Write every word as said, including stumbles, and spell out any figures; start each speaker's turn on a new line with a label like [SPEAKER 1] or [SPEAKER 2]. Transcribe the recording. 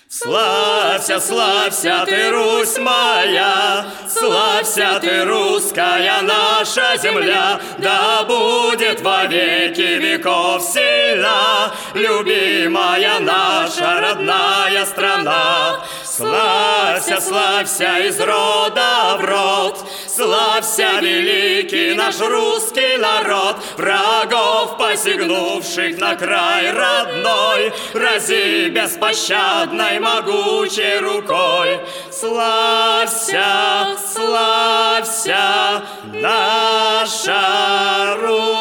[SPEAKER 1] Славься, славься ты, Русь моя, славься ты, русская наша земля, да будет во веки веков сильна, любимая наша родная страна. Славься, славься из рода в род, славься, великий наш русский народ, врагов посягнувших на край родной, рази беспощадной могучей рукой. Славься, славься, наша Русь!